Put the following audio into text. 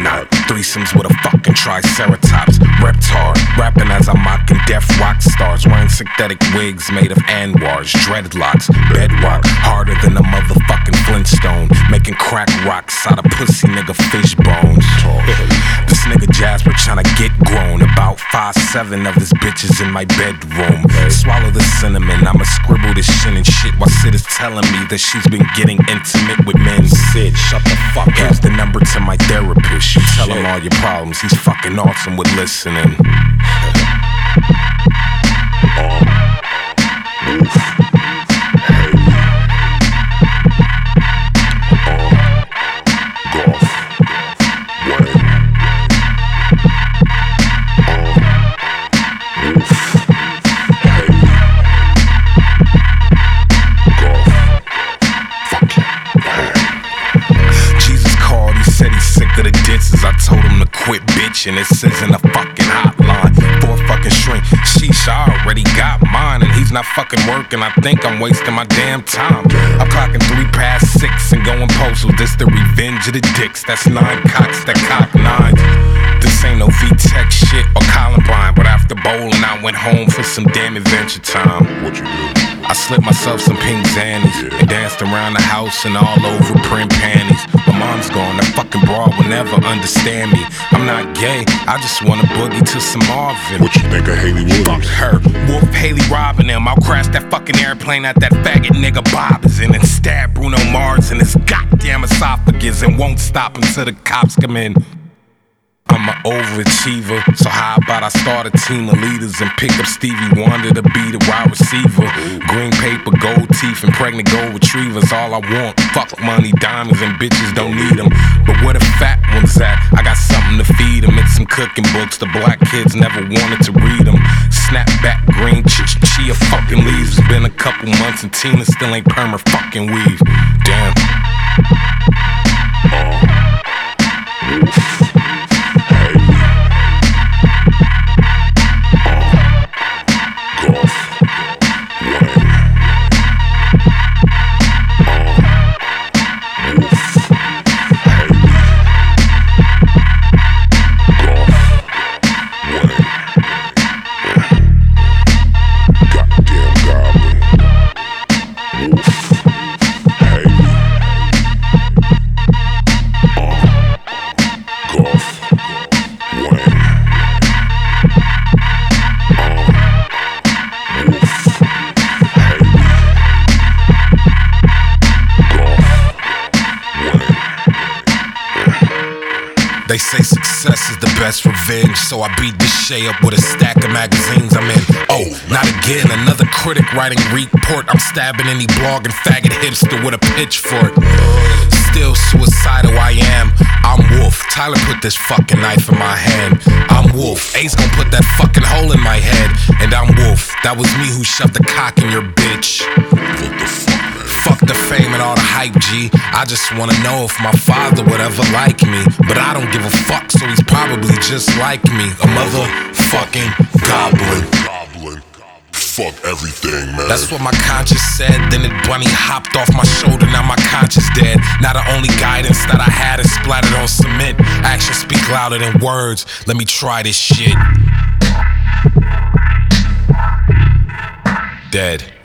not. Threesomes with a fucking triceratops. Reptar, rapping as I'm mocking deaf rock stars. Wearing synthetic wigs made of Anwars. Dreadlocks, bedrock, harder than a motherfucking Flintstone. Making crack rocks out of pussy nigga fish bones. This nigga Jasper tryna get grown. About 5'7" of his bitches in my bedroom. Swallow the cinnamon, I'ma scribble this shit and shit while Sid is telling me that she's been getting intimate with men. Sid, shut the fuck up. Here's the number to my therapist. You tell him all your problems, he's fucking awesome with listening. I told him to quit bitching, this isn't a fucking hotline for a fucking shrink. Sheesh, I already got mine and he's not fucking working. I think I'm wasting my damn time. I'm clocking 3 past 6 and going postal. This the revenge of the dicks, that's 9 cocks that cock 9s. This ain't no VTech shit or Columbine, but after bowling I went home for some damn adventure time. What you do? I slipped myself some pink Xannies and danced around the house and all over print panties. My mom's gone, that fucking broad will never understand me. I'm not gay, I just wanna boogie to some Marvin. What you think of Haley Williams? Fuck her, Wolf Haley robbing them. I'll crash that fucking airplane at that faggot nigga Bob is in and stab Bruno Mars in his goddamn esophagus and won't stop until the cops come in. I'm an overachiever, so how about I start a team of leaders and pick up Stevie Wonder to be the wide receiver. Green paper, gold teeth, and pregnant gold retrievers, all I want. Fuck money, diamonds, and bitches don't need them. But where the fat ones at? I got something to feed them. It's some cooking books, the black kids never wanted to read them. Snapback, green chia fucking leaves. It's been a couple months and Tina still ain't perma fucking weave. Damn. They say success is the best revenge, so I beat this shay up with a stack of magazines I'm in. Oh, not again, another critic writing report. I'm stabbing any blogging faggot hipster with a pitchfork. Still suicidal I am. I'm Wolf. Tyler put this fucking knife in my hand. I'm Wolf. Ace gon' put that fucking hole in my head. And I'm Wolf. That was me who shoved the cock in your bitch. What the fuck? Fuck the fame and all the hype, G. I just wanna know if my father would ever like me. But I don't give a fuck, so he's probably just like me. A motherfucking goblin. Fuck everything, man. That's what my conscience said. Then it bunny hopped off my shoulder, now my conscience dead. Now the only guidance that I had is splattered on cement. Actions speak louder than words. Let me try this shit. Dead.